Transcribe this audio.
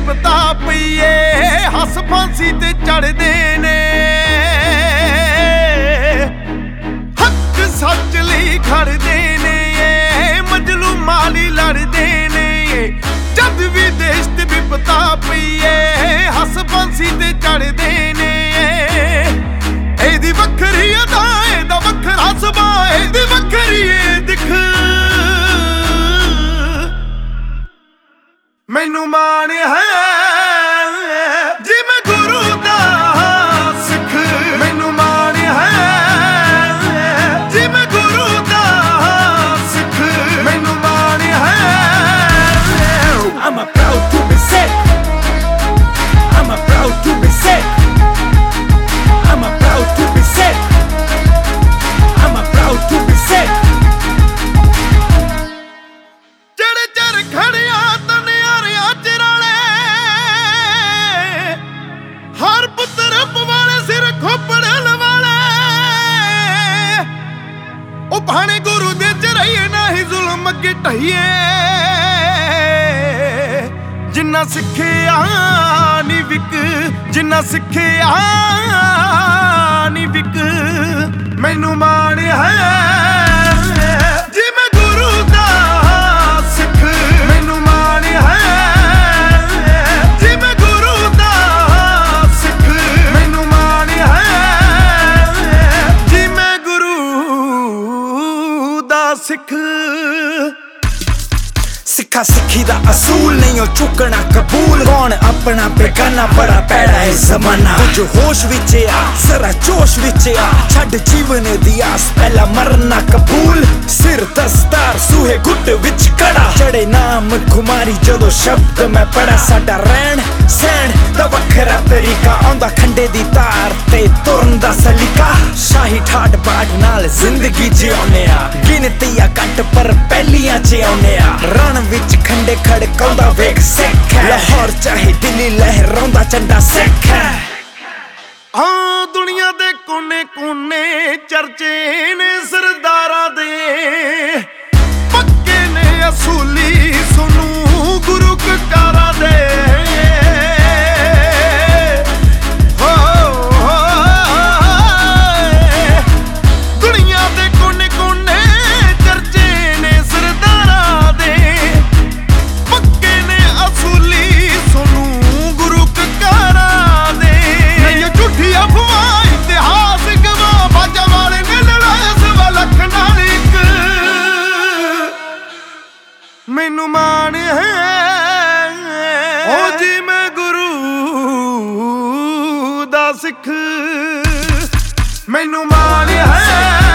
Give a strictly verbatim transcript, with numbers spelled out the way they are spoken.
ਬਿਪਤਾ ਪਈਏ ਹੱਸ ਫਾਂਸੀ ਤੇ ਚੜਦੇ ਨੇ ਹੱਕ ਸੱਚ ਲਈ ਖੜਦੇ ਨੇ ਮਜ਼ਲੂਮਾਂ ਲਈ ਲੜਦੇ ਨੇ ਜਦ ਵੀ ਦੇਸ਼ ਤੇ ਬਿਪਤਾ ਪਈਏ ਹੱਸ ਫਾਂਸੀ ਤੇ ਚੜਦੇ ਨੇ ਇਹਦੀ ਵੱਖਰੀ ਅਦਾ ਇਹਦਾ ਵੱਖਰਾ ਸੁਭਾਅ ਇਹਦੀ ਵੱਖਰੀ ਏ ਦਿਖ ਮੈਨੂੰ ਮਾਣ ਹੈ ਜਿਵੇਂ ਗੁਰੂ ਦਾ ਸਿੱਖ ਮੈਨੂੰ ਮਾਣ ਹੈ ਜਿਵੇਂ ਗੁਰੂ ਦਾ ਸਿੱਖ ਮੈਨੂੰ ਮਾਣ ਹੈ I'm a proud to be sick I'm a proud to be sick I'm a proud to be sick I'm a proud to be sick ਜਿਹੜੇ ਚਰ ਖੜਿਆ ਤਨਿਆਰਿਆਂ ਚਿਰਾਲੇ ਹਰ ਪੁੱਤਰ ਪਵਾਲੇ ਸਿਰ ਖੋਪੜਨ ਵਾਲੇ ਉਹ ਭਾਣੇ ਗੁਰੂ ਦੇ ਚ ਰਹੀਏ ਨਹੀਂ ਜ਼ੁਲਮ ਅੱਗੇ ਢਹੀਏ ਜਿੰਨਾ ਸਿੱਖਿਆ ਨੀ ਵਿਕ ਜਿੰਨਾ ਸਿੱਖਿਆ ਨੀ ਵਿਕ ਮੈਨੂੰ ਮਾਣ ਹੈ ਜਿਵੇਂ ਗੁਰੂ ਦਾ ਸਿੱਖ ਮੈਨੂੰ ਮਾਣ ਹੈ ਜਿਵੇਂ ਗੁਰੂ ਦਾ ਸਿੱਖ ਮੈਨੂੰ ਮਾਣ ਹੈ ਜਿਵੇਂ ਗੁਰੂ ਦਾ ਸਿੱਖ ਸਿੱਖਾ ਸਿੱਖੀ ਦਾ ਅਸੂਲ ਨਹੀਂ ਉਹ ਚੁੱਕਣਾ ਕਬੂਲ ਕੌਣ ਆਪਣਾ ਬੇਗਾਨਾ ਬੜਾ ਪੈੜਾ ਹੈ ਜ਼ਮਾਨਾ ਕੁਝ ਹੋਸ਼ ਵਿੱਚ ਆ ਜ਼ਰਾ ਜੋਸ਼ ਵਿੱਚ ਆ ਛੱਡ ਜੀਵਨ ਦੀ ਆਸ ਪਹਿਲਾਂ ਮਰਨਾ ਕਬੂਲ ਸਿਰ ਦਸਤਾਰ ਸੂਹੇ ਗੁੱਟ ਵਿੱਚ ਕੜਾ ਚੜੇ ਨਾਮ ਖੁਮਾਰੀ ਜਦੋਂ ਸ਼ਬਦ ਮੈਂ ਪੜਾ ਸਾਡਾ ਰਹਿਣ ਸਹਿਣ ਦਾ ਵੱਖਰਾ ਤਰੀਕਾ ਆਉਂਦਾ ਖੰਡੇ ਦੀ ਤਾਰ ਤੇ ਤੁਰਨ ਦਾ ਸਲੀਕਾ ਸ਼ਾਹੀ ਠਾੜ ਬਾੜ ਨਾਲ ਜ਼ਿੰਦਗੀ ਜਿਉਨੇ ਆ ਗਿਣਤੀਆਂ ਘੱਟ ਪਰ ਪਹਿਲੀਆਂ ਚ ਆਉਨੇ ਆ ਰਣ ਵਿੱਚ ਖੰਡੇ ਖੜਕਾਉਂਦਾ ਵੇਖ ਸਿੱਖ ਹੈ ਲਾਹੌਰ ਚਾਹੇ ਦਿੱਲੀ ਲਹਿਰਾਉਂਦਾ ਝੰਡਾ ਸਿੱਖ ਹੈ ਹਾਂ ਦੁਨੀਆ ਦੇ ਕੋਨੇ ਕੋਨੇ ਚਰਚੇ ਨੇ ਸਰਦਾਰਾਂ ਦੇ ਪੱਕੇ ਨੇ ਅਸੂਲੀ ਸੁਣੂ ਗੁਰੂ ਕਕਾਰਾਂ ਦੇ ਦੁਨੀਆ ਦੇ ਕੋਨੇ ਕੋਨੇ ਚਰਚੇ ਨੇ ਸਰਦਾਰਾਂ ਦੇ ਪੱਕੇ ਨੇ ਅਸੂਲੀ ਸੁਣੂ ਗੁਰੂ ਕਕਾਰਾਂ ਦੇ ਨਹੀਂ ਝੂਠੀ ਅਫਵਾਹ ਇਤਿਹਾਸ ਗਵਾ ਬਾਜਾਂ ਵਾਲੇ ਨੇ ਲੜਾਇਆ ਸਵਾ ਲੱਖ ਨਾਲ ਇੱਕ ਮੈਨੂੰ ਮਾਣ ਹੈ ਓ ਜੀ ਮੈਂ ਗੁਰੂ ਦਾ ਸਿੱਖ ਮੈਨੂੰ ਮਾਣ ਹੈ